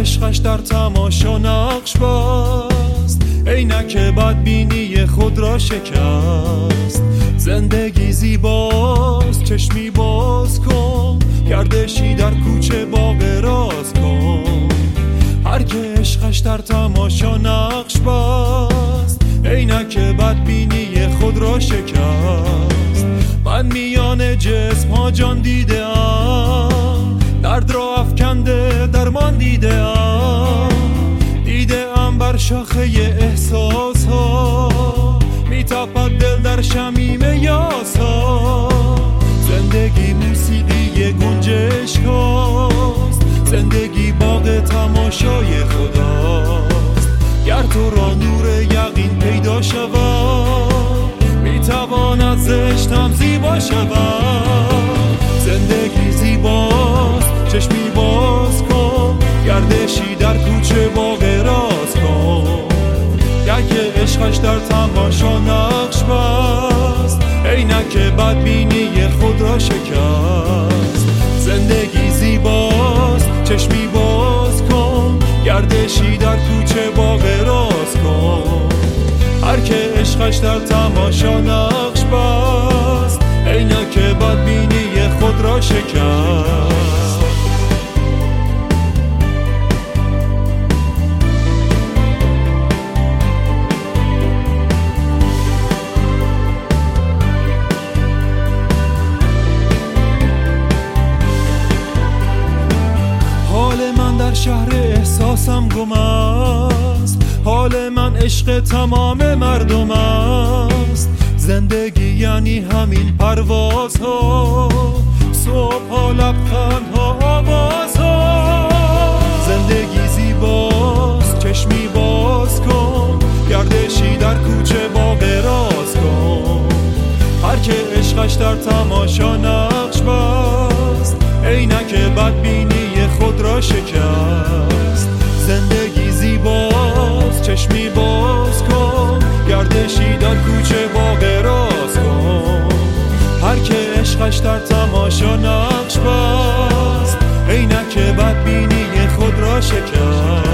عشقش در تماشا نقش بست، عینک بدبینی خود را شکست. زندگی زیباست چشمی باز کن، گردشی در کوچه باغ راز کن. هر که عشقش در تماشا نقش بست، عینک بدبینی خود را شکست. من میان جسم ها جان دیده ام، درد را افکنده درمان دیده ام. دیده ام بر شاخه احساس ها، میتپد دل در شمیم یاس ها. زندگی موسیقی گنجشک هاست، زندگی باغ تماشای خداست. گر تو را نور یقین پیدا شود، میتواند زشتم زیبا شود. زندگی زیباست چشمی باز کن، گردشی در کوچه باغ راز کن. یک عشقش در تماشا نقش بست، عینک بدبینی خود را شکست. زندگی زیباست چشمی باز کن، گردشی در کوچه باغ راز کن. هر که عشقش در تماشا نقش بست، عینک بدبینی خود را شکست. حال من در شهر احساسم گم است، حال من عشق تمام مردم است. زندگی یعنی همین پروازها، صبح ها لبخند ها آواز ها. زندگی زیباست چشمی باز کن، گردشی در کوچه باغ راز کن. هر که عشقش در تماشا نقش بست، عینک بدبینی خود را شکست. زندگی زیباست چشمی باز کن، گردشی در کوچه باغ راز کن. هر که عشقش در تماشا نقش بست، عینک بدبینی خود را شکست.